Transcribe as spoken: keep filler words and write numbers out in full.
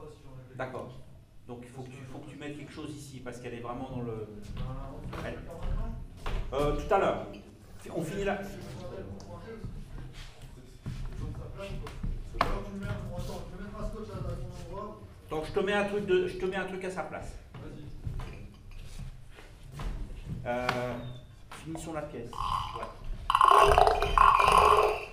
D'accord. Donc il faut que, tu, faut que tu mettes quelque chose ici, parce qu'elle est vraiment dans le... Elle... Euh, tout à l'heure. On finit là. Donc je te mets un truc, de, je te mets un truc à sa place. Euh, finissons la pièce. Ouais.